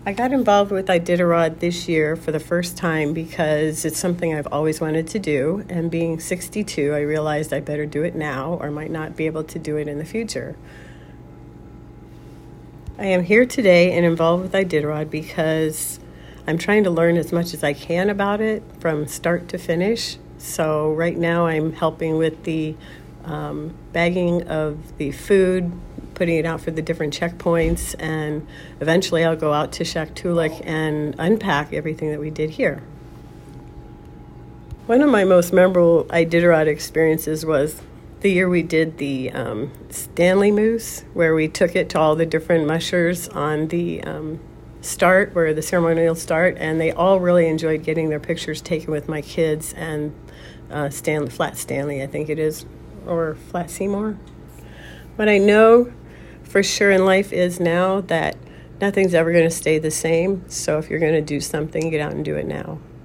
I got involved with Iditarod this year for the first time because it's something I've always wanted to do, and being 62, I realized I better do it now or might not be able to do it in the future. I am here today and involved with Iditarod because I'm trying to learn as much as I can about it from start to finish. So right now I'm helping with the bagging of the food, putting it out for the different checkpoints, and eventually I'll go out to Shaktoolik and unpack everything that we did here. One of my most memorable Iditarod experiences was the year we did the Stanley Moose, where we took it to all the different mushers on the start, where the ceremonial start, and they all really enjoyed getting their pictures taken with my kids and Flat Stanley, I think it is, or Flat Seymour. What I know for sure in life is now that nothing's ever going to stay the same. So if you're going to do something, get out and do it now.